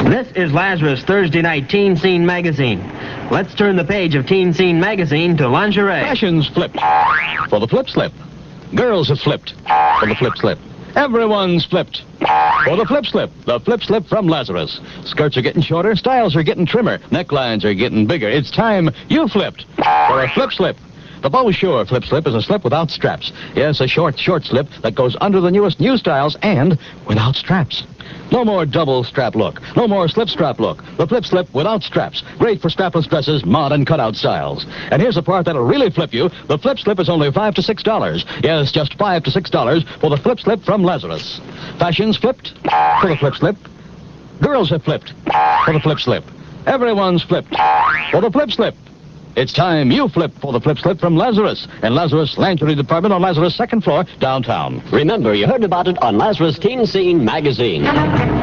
This is Lazarus Thursday Night Teen Scene Magazine. Let's turn the page of Teen Scene Magazine to lingerie. Fashions flipped for the flip slip. Girls have flipped for the flip slip. Everyone's flipped for the flip slip. The flip slip from Lazarus. Skirts are getting shorter, styles are getting trimmer, necklines are getting bigger. It's time you flipped for a flip slip. The Beau Sure flip slip is a slip without straps. Yes, a short slip that goes under the newest new styles and without straps. No more double strap look. No more slip strap look. The flip slip without straps. Great for strapless dresses, mod and cutout styles. And here's the part that'll really flip you. The flip slip is only $5 to $6. Yes, just $5 to $6 for the flip slip from Lazarus. Fashions flipped for the flip slip. Girls have flipped for the flip slip. Everyone's flipped for the flip slip. It's time you flip for the flip slip from Lazarus and Lazarus Lingerie Department on Lazarus' second floor downtown. Remember, you heard about it on Lazarus Teen Scene Magazine.